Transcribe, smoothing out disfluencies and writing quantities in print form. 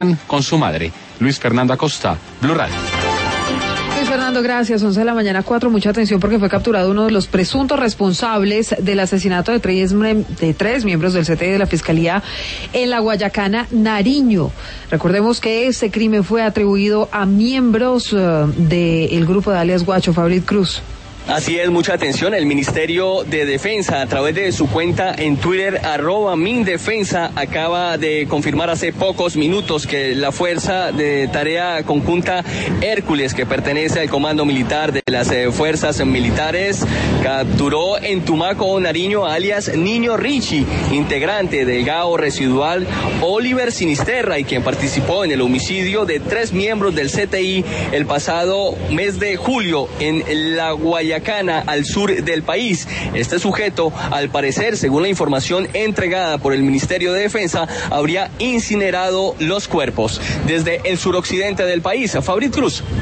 con su madre. Luis Fernando Acosta, Blue Radio. Luis Fernando, gracias. 11 de la mañana, 4. Mucha atención porque fue capturado uno de los presuntos responsables del asesinato de tres miembros del CTI de la Fiscalía en la Guayacana, Nariño. Recordemos que este crimen fue atribuido a miembros del grupo de alias Guacho, Fabrit Cruz. Así es, mucha atención. El Ministerio de Defensa, a través de su cuenta en Twitter, @Mindefensa, acaba de confirmar hace pocos minutos que la Fuerza de Tarea Conjunta Hércules, que pertenece al Comando Militar de las Fuerzas Militares, capturó en Tumaco, Nariño, alias Niño Richie, integrante del GAO residual Oliver Sinisterra, y quien participó en el homicidio de 3 miembros del CTI el pasado mes de julio en la Guayacana, al sur del país. Este sujeto, al parecer, según la información entregada por el Ministerio de Defensa, habría incinerado los cuerpos. Desde el suroccidente del país, Fabrit Cruz.